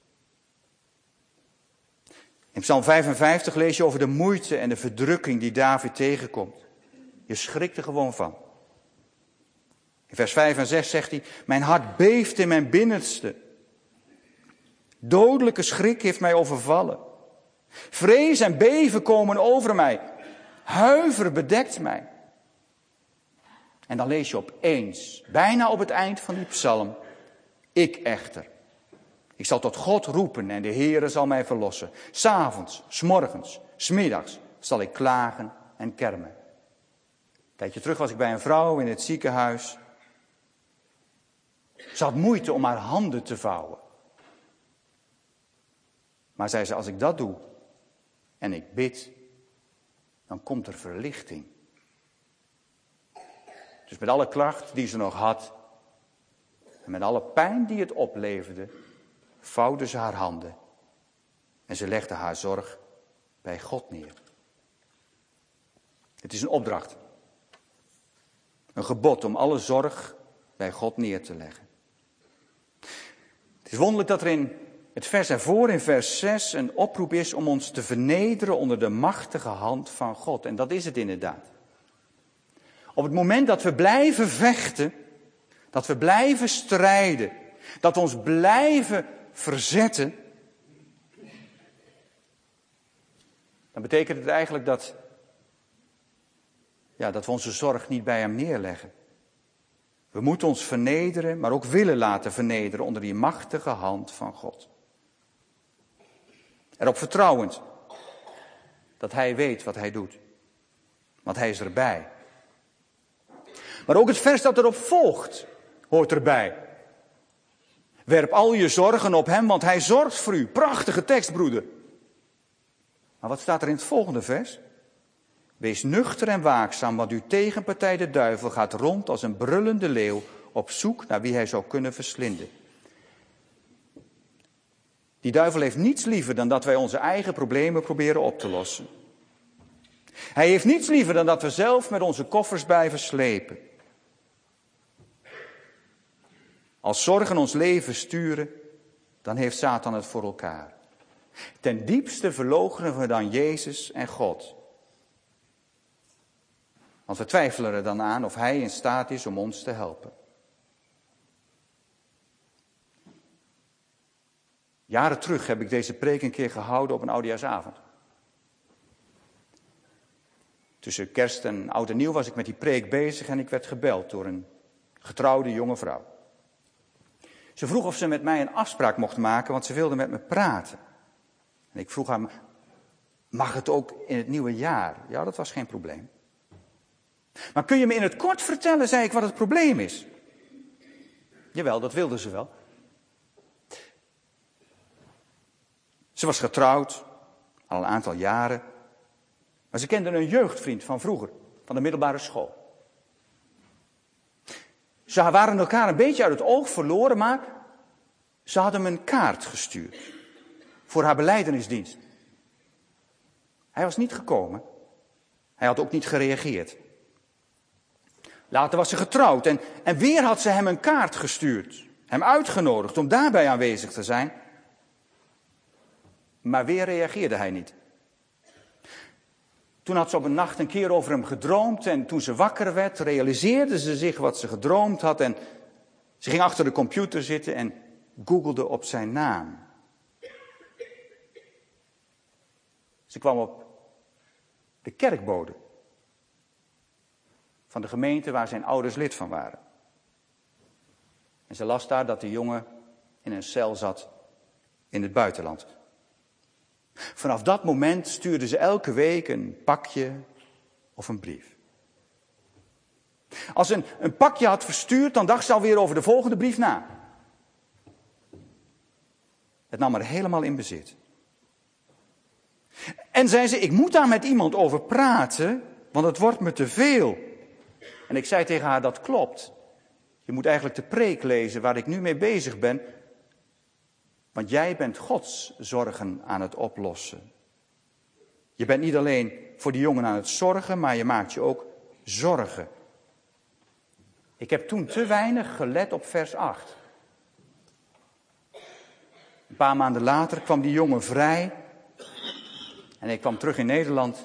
In Psalm vijfenvijftig lees je over de moeite en de verdrukking die David tegenkomt. Je schrikt er gewoon van. In vers vijf en zes zegt hij, mijn hart beeft in mijn binnenste. Dodelijke schrik heeft mij overvallen. Vrees en beven komen over mij. Huiver bedekt mij. En dan lees je opeens, bijna op het eind van die psalm, ik echter. Ik zal tot God roepen en de Heere zal mij verlossen. 's Avonds, 's morgens, 's middags zal ik klagen en kermen. Een tijdje terug was ik bij een vrouw in het ziekenhuis. Ze had moeite om haar handen te vouwen. Maar zei ze, als ik dat doe en ik bid, dan komt er verlichting. Dus met alle klacht die ze nog had en met alle pijn die het opleverde, vouwde ze haar handen en ze legde haar zorg bij God neer. Het is een opdracht, een gebod om alle zorg bij God neer te leggen. Het is wonderlijk dat er in het vers ervoor, in vers zes, een oproep is om ons te vernederen onder de machtige hand van God. En dat is het inderdaad. Op het moment dat we blijven vechten, dat we blijven strijden, dat we ons blijven verzetten, dan betekent het eigenlijk dat, ja, dat we onze zorg niet bij hem neerleggen. We moeten ons vernederen, maar ook willen laten vernederen onder die machtige hand van God. Erop vertrouwend dat hij weet wat hij doet, want hij is erbij. Maar ook het vers dat erop volgt, hoort erbij. Werp al je zorgen op hem, want hij zorgt voor u. Prachtige tekst, broeder. Maar wat staat er in het volgende vers? Wees nuchter en waakzaam, want uw tegenpartij de duivel gaat rond als een brullende leeuw op zoek naar wie hij zou kunnen verslinden. Die duivel heeft niets liever dan dat wij onze eigen problemen proberen op te lossen. Hij heeft niets liever dan dat we zelf met onze koffers blijven slepen. Als zorgen ons leven sturen, dan heeft Satan het voor elkaar. Ten diepste verloochenen we dan Jezus en God. Want we twijfelen er dan aan of hij in staat is om ons te helpen. Jaren terug heb ik deze preek een keer gehouden op een oudejaarsavond. Tussen kerst en oud en nieuw was ik met die preek bezig en ik werd gebeld door een getrouwde jonge vrouw. Ze vroeg of ze met mij een afspraak mocht maken, want ze wilde met me praten. En ik vroeg haar, mag het ook in het nieuwe jaar? Ja, dat was geen probleem. Maar kun je me in het kort vertellen, zei ik, wat het probleem is? Jawel, dat wilde ze wel. Ze was getrouwd, al een aantal jaren. Maar ze kende een jeugdvriend van vroeger, van de middelbare school. Ze waren elkaar een beetje uit het oog verloren, maar ze hadden me een kaart gestuurd voor haar belijdenisdienst. Hij was niet gekomen. Hij had ook niet gereageerd. Later was ze getrouwd en, en weer had ze hem een kaart gestuurd. Hem uitgenodigd om daarbij aanwezig te zijn. Maar weer reageerde hij niet. Toen had ze op een nacht een keer over hem gedroomd en toen ze wakker werd, realiseerde ze zich wat ze gedroomd had en ze ging achter de computer zitten en googelde op zijn naam. Ze kwam op de kerkbode van de gemeente waar zijn ouders lid van waren. En ze las daar dat de jongen in een cel zat in het buitenland. Vanaf dat moment stuurde ze elke week een pakje of een brief. Als ze een, een pakje had verstuurd, dan dacht ze alweer over de volgende brief na. Het nam haar helemaal in bezit. En zei ze, ik moet daar met iemand over praten, want het wordt me te veel. En ik zei tegen haar, dat klopt. Je moet eigenlijk de preek lezen waar ik nu mee bezig ben. Want jij bent Gods zorgen aan het oplossen. Je bent niet alleen voor die jongen aan het zorgen, maar je maakt je ook zorgen. Ik heb toen te weinig gelet op vers acht. Een paar maanden later kwam die jongen vrij. En hij kwam terug in Nederland.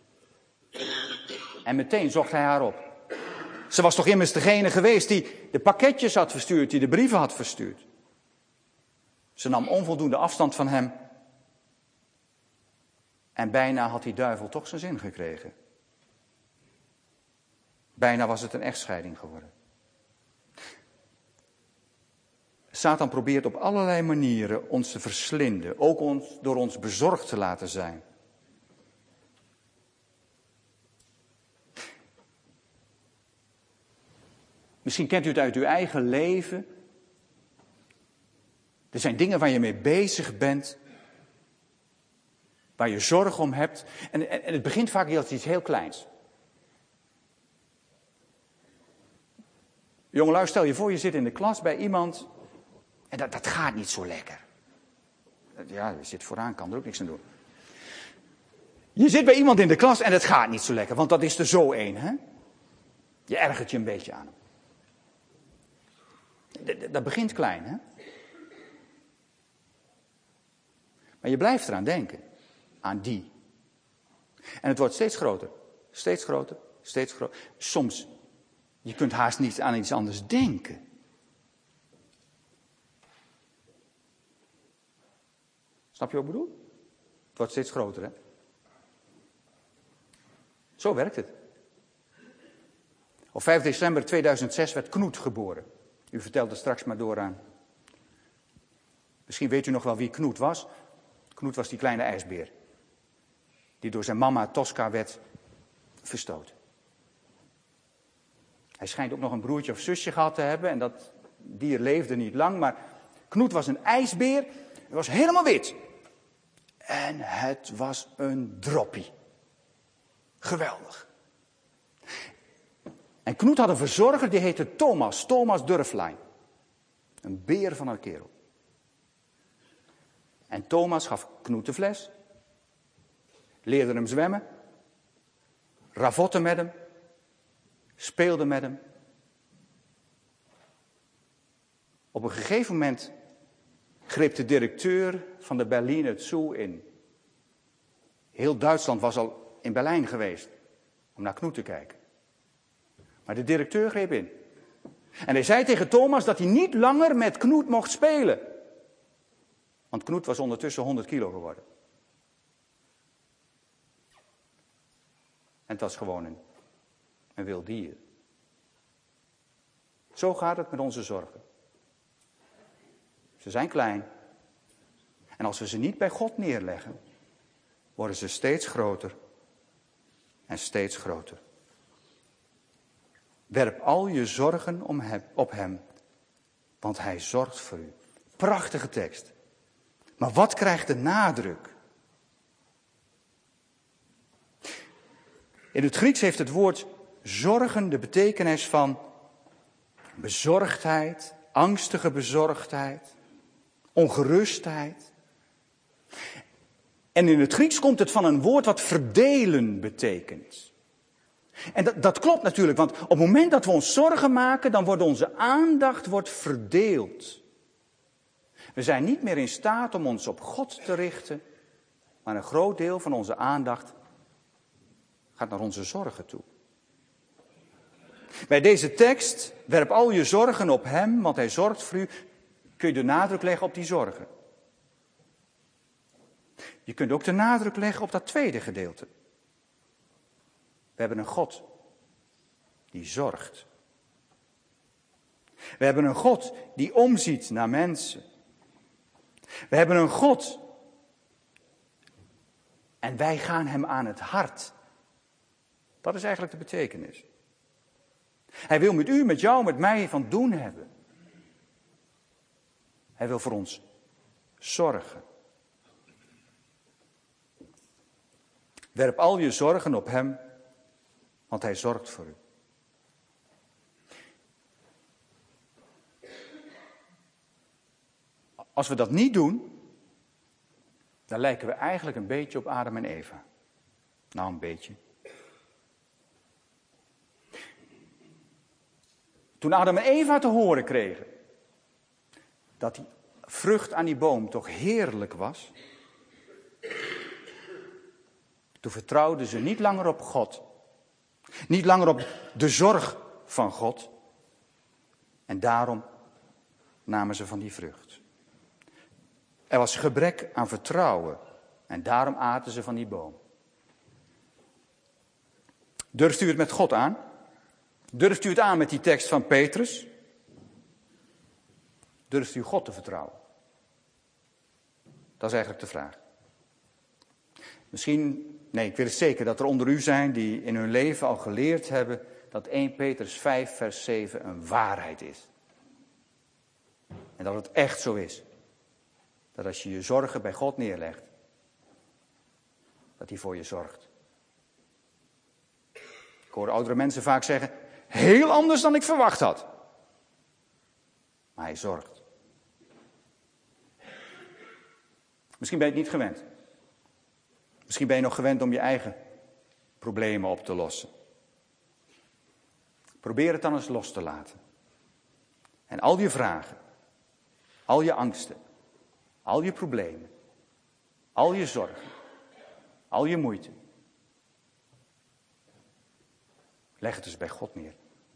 En meteen zocht hij haar op. Ze was toch immers degene geweest die de pakketjes had verstuurd, die de brieven had verstuurd. Ze nam onvoldoende afstand van hem. En bijna had die duivel toch zijn zin gekregen. Bijna was het een echtscheiding geworden. Satan probeert op allerlei manieren ons te verslinden. Ook ons, door ons bezorgd te laten zijn. Misschien kent u het uit uw eigen leven. Er zijn dingen waar je mee bezig bent. Waar je zorg om hebt. En, en, en het begint vaak als iets heel kleins. Jongelui, stel je voor, je zit in de klas bij iemand. En dat, dat gaat niet zo lekker. Ja, je zit vooraan, kan er ook niks aan doen. Je zit bij iemand in de klas en het gaat niet zo lekker. Want dat is er zo één, hè? Je ergert je een beetje aan hem. Dat, dat begint klein, hè? Maar je blijft eraan denken. Aan die. En het wordt steeds groter. Steeds groter. Steeds groter. Soms, je kunt haast niet aan iets anders denken. Snap je wat ik bedoel? Het wordt steeds groter, hè? Zo werkt het. Op vijf december tweeduizend zes werd Knoet geboren. U vertelt het straks maar door aan. Misschien weet u nog wel wie Knoet was. Knoet was die kleine ijsbeer. Die door zijn mama Tosca werd verstoten. Hij schijnt ook nog een broertje of zusje gehad te hebben. En dat dier leefde niet lang. Maar Knoet was een ijsbeer. Hij was helemaal wit. En het was een droppie. Geweldig. En Knoet had een verzorger, die heette Thomas. Thomas Durflijn. Een beer van een kerel. En Thomas gaf Knoet de fles. Leerde hem zwemmen. Ravotte met hem. Speelde met hem. Op een gegeven moment greep de directeur van de Berliner Zoo in. Heel Duitsland was al in Berlijn geweest om naar Knoet te kijken. Maar de directeur greep in. En hij zei tegen Thomas dat hij niet langer met Knoet mocht spelen. Want Knoet was ondertussen honderd kilo geworden. En het was gewoon een, een wild dier. Zo gaat het met onze zorgen. Ze zijn klein. En als we ze niet bij God neerleggen, worden ze steeds groter en steeds groter. Werp al je zorgen om hem, op hem, want hij zorgt voor u. Prachtige tekst. Maar wat krijgt de nadruk? In het Grieks heeft het woord zorgen de betekenis van bezorgdheid, angstige bezorgdheid, ongerustheid. En in het Grieks komt het van een woord wat verdelen betekent. En dat, dat klopt natuurlijk, want op het moment dat we ons zorgen maken, dan wordt onze aandacht wordt verdeeld. We zijn niet meer in staat om ons op God te richten, maar een groot deel van onze aandacht gaat naar onze zorgen toe. Bij deze tekst, werp al je zorgen op hem, want hij zorgt voor u, kun je de nadruk leggen op die zorgen. Je kunt ook de nadruk leggen op dat tweede gedeelte. We hebben een God die zorgt. We hebben een God die omziet naar mensen. We hebben een God en wij gaan hem aan het hart. Dat is eigenlijk de betekenis. Hij wil met u, met jou, met mij van doen hebben. Hij wil voor ons zorgen. Werp al je zorgen op hem, want hij zorgt voor u. Als we dat niet doen, dan lijken we eigenlijk een beetje op Adam en Eva. Nou, een beetje. Toen Adam en Eva te horen kregen dat die vrucht aan die boom toch heerlijk was, toen vertrouwden ze niet langer op God, niet langer op de zorg van God, en daarom namen ze van die vrucht. Er was gebrek aan vertrouwen en daarom aten ze van die boom. Durft u het met God aan? Durft u het aan met die tekst van Petrus? Durft u God te vertrouwen? Dat is eigenlijk de vraag. Misschien, nee, ik weet het zeker dat er onder u zijn die in hun leven al geleerd hebben dat eerste Petrus vijf vers zeven een waarheid is. En dat het echt zo is. Dat als je je zorgen bij God neerlegt, dat hij voor je zorgt. Ik hoor oudere mensen vaak zeggen, heel anders dan ik verwacht had. Maar hij zorgt. Misschien ben je het niet gewend. Misschien ben je nog gewend om je eigen problemen op te lossen. Probeer het dan eens los te laten. En al je vragen, al je angsten, al je problemen, al je zorgen, al je moeite. Leg het eens bij God neer.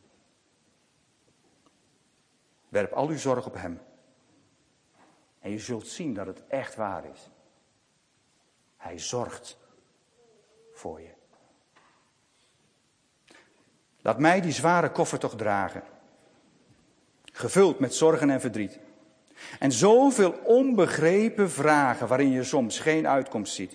Werp al uw zorg op hem. En je zult zien dat het echt waar is. Hij zorgt voor je. Laat mij die zware koffer toch dragen. Gevuld met zorgen en verdriet. En zoveel onbegrepen vragen waarin je soms geen uitkomst ziet.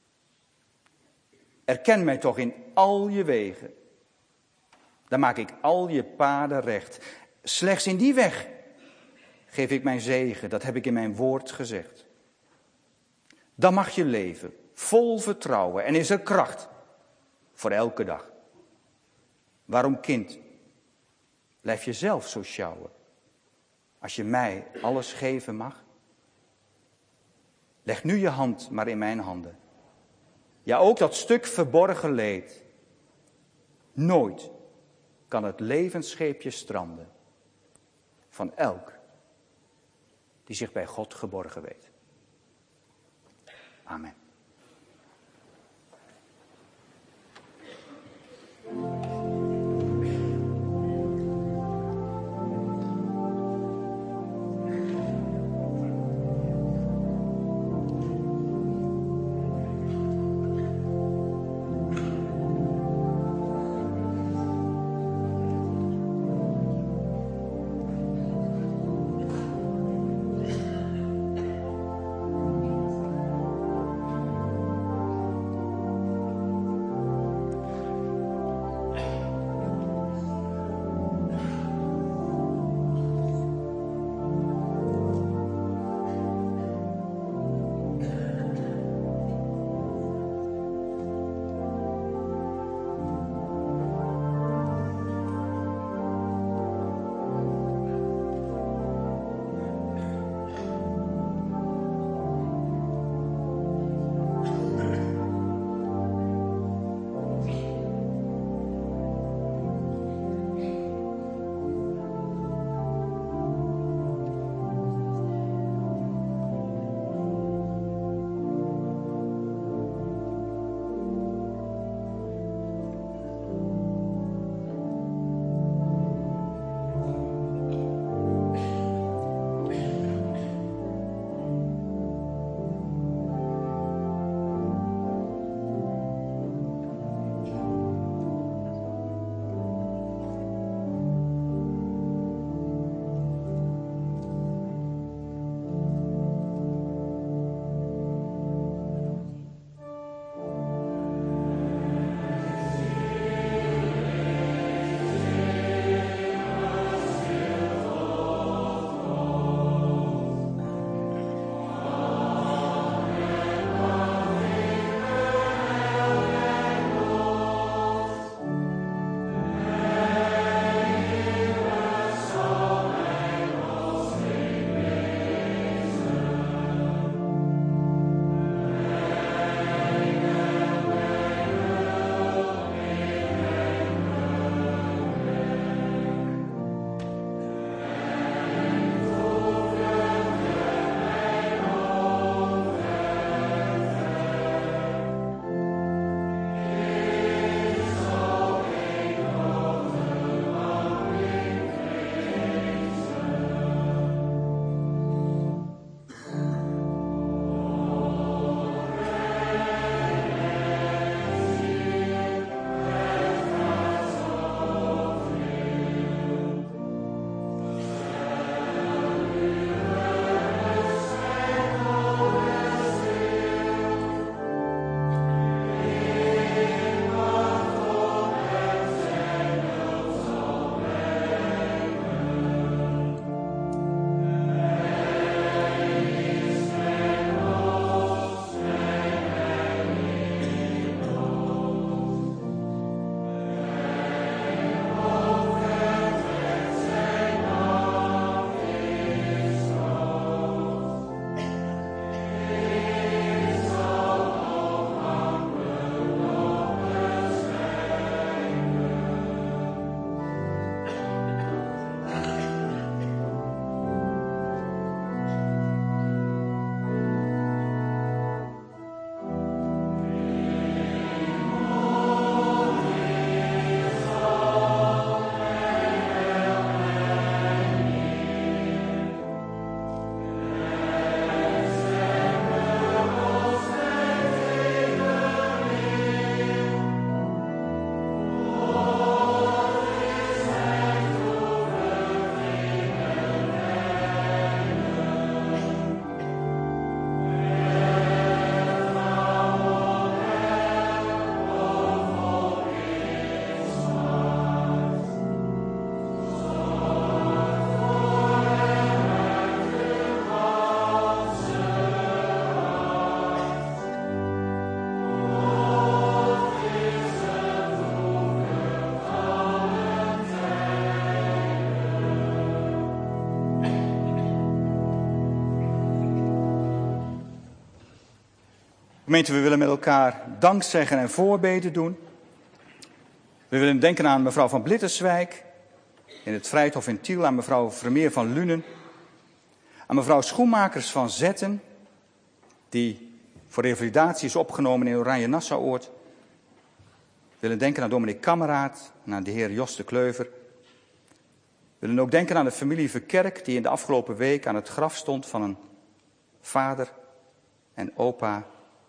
Erken mij toch in al je wegen. Dan maak ik al je paden recht. Slechts in die weg geef ik mijn zegen. Dat heb ik in mijn woord gezegd. Dan mag je leven vol vertrouwen en is er kracht voor elke dag. Waarom, kind, blijf je zelf zo sjouwen als je mij alles geven mag? Leg nu je hand maar in mijn handen. Ja, ook dat stuk verborgen leed. Nooit kan het levensscheepje stranden van elk die zich bij God geborgen weet. Amen. Gemeente, we willen met elkaar dank zeggen en voorbeden doen. We willen denken aan mevrouw van Blitterswijk in het Vrijthof in Tiel, aan mevrouw Vermeer van Lunen, aan mevrouw Schoenmakers van Zetten, die voor revalidatie is opgenomen in Oranje Nassauoord. We willen denken aan dominee Kameraad en aan de heer Jos de Kleuver. We willen ook denken aan de familie Verkerk, die in de afgelopen week aan het graf stond van een vader en opa.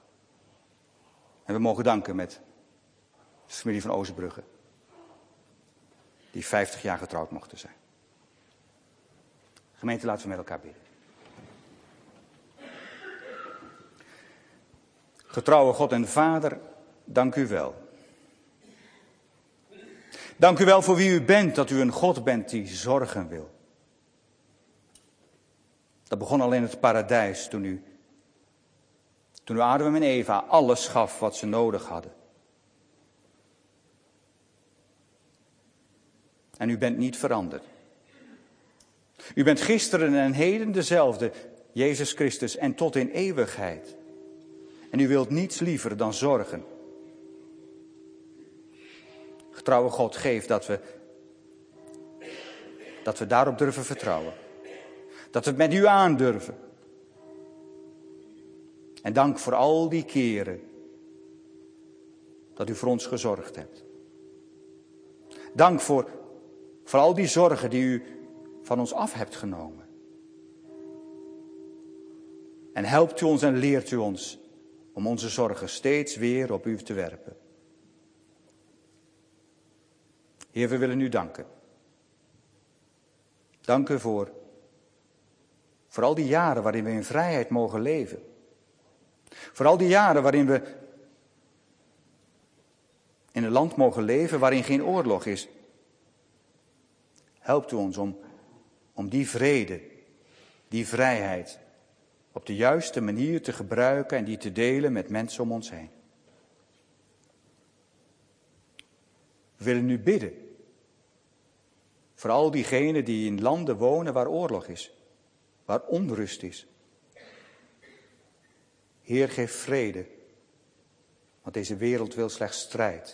En we mogen danken met de familie van Ozenbrugge, die vijftig jaar getrouwd mochten zijn. Gemeente, laten we met elkaar bidden. Getrouwe God en Vader, dank u wel. Dank u wel voor wie u bent, dat u een God bent die zorgen wil. Dat begon al in het paradijs, toen u, toen u Adam en Eva alles gaf wat ze nodig hadden. En u bent niet veranderd. U bent gisteren en heden dezelfde, Jezus Christus, en tot in eeuwigheid. En u wilt niets liever dan zorgen. Getrouwe God, geef dat we, dat we daarop durven vertrouwen. Dat we het met u aandurven. En dank voor al die keren dat u voor ons gezorgd hebt. Dank voor, voor al die zorgen die u van ons af hebt genomen. En helpt u ons en leert u ons om onze zorgen steeds weer op u te werpen. Heer, we willen u danken. Dank u voor, voor al die jaren waarin we in vrijheid mogen leven. Voor al die jaren waarin we in een land mogen leven waarin geen oorlog is. Helpt u ons om, om die vrede, die vrijheid op de juiste manier te gebruiken en die te delen met mensen om ons heen. We willen nu bidden voor al diegenen die in landen wonen waar oorlog is, waar onrust is. Heer, geef vrede, want deze wereld wil slechts strijd.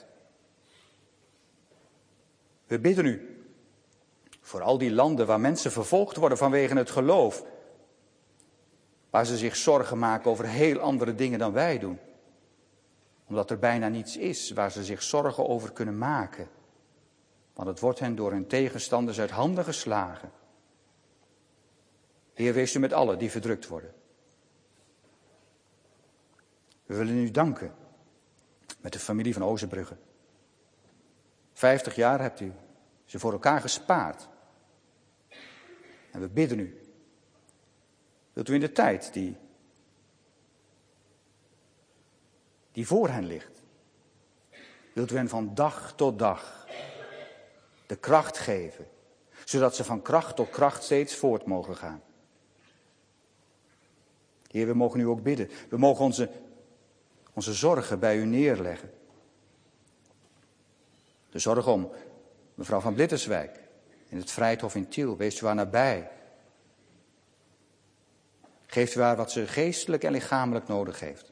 We bidden u voor al die landen waar mensen vervolgd worden vanwege het geloof, waar ze zich zorgen maken over heel andere dingen dan wij doen. Omdat er bijna niets is waar ze zich zorgen over kunnen maken. Want het wordt hen door hun tegenstanders uit handen geslagen. Heer, wees u met allen die verdrukt worden. We willen u danken met de familie van Ozenbrugge. Vijftig jaar hebt u ze voor elkaar gespaard. En we bidden u. Wilt u in de tijd die, die voor hen ligt, wilt u hen van dag tot dag de kracht geven, zodat ze van kracht tot kracht steeds voort mogen gaan. Heer, we mogen u ook bidden. We mogen onze, onze zorgen bij u neerleggen. De zorg om mevrouw van Blitterswijk in het Vrijthof in Tiel, wees u haar nabij. Geeft u haar wat ze geestelijk en lichamelijk nodig heeft.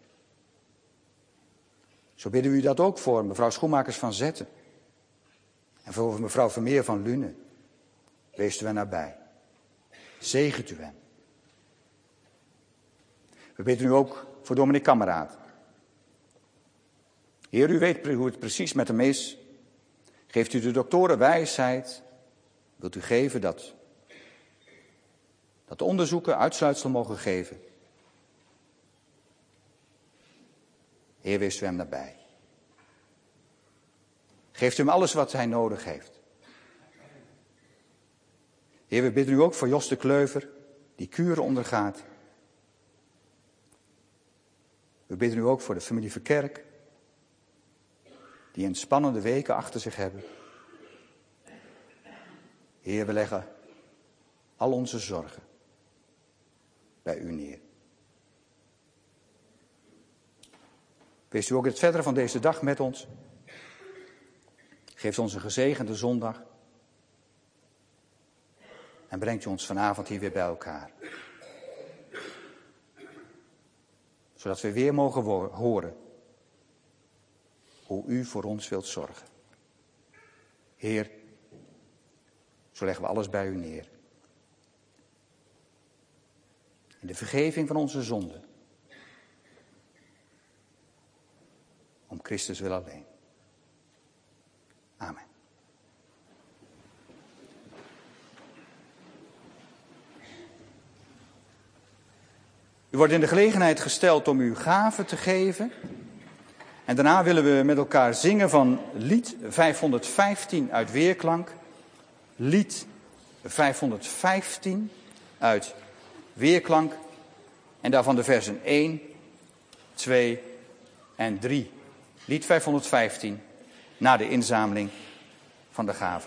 Zo bidden we u dat ook voor mevrouw Schoenmakers van Zetten. En voor mevrouw Vermeer van Lunen. Wees u hen nabij. Zegent u hen. We bidden u ook voor dominee Kameraad. Heer, u weet hoe het precies met hem is. Geeft u de doktoren wijsheid. Wilt u geven dat, dat de onderzoeken uitsluitsel mogen geven. Heer, wees u hem nabij. Geeft u hem alles wat hij nodig heeft. Heer, we bidden u ook voor Jos de Kleuver, die kuren ondergaat. We bidden u ook voor de familie Verkerk, die een spannende weken achter zich hebben. Heer, we leggen al onze zorgen bij u neer. Wees u ook het verdere van deze dag met ons. Geef ons een gezegende zondag. En brengt u ons vanavond hier weer bij elkaar. Zodat we weer mogen wo- horen hoe u voor ons wilt zorgen. Heer, zo leggen we alles bij u neer. In de vergeving van onze zonden. Om Christus wil alleen. Amen. U wordt in de gelegenheid gesteld om uw gaven te geven. En daarna willen we met elkaar zingen van lied vijfhonderdvijftien uit Weerklank. Lied vijfhonderdvijftien uit Weerklank. En daarvan de versen één, twee en drie. Lied vijfhonderdvijftien na de inzameling van de gaven.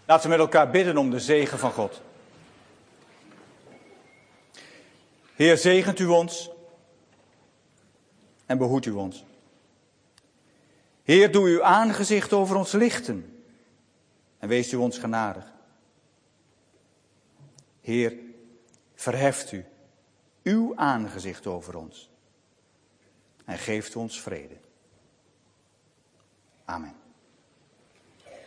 Laten we met elkaar bidden om de zegen van God. Heer, zegent u ons en behoedt u ons. Heer, doe uw aangezicht over ons lichten en wees u ons genadig. Heer, verheft u uw aangezicht over ons en geeft ons vrede. Amen.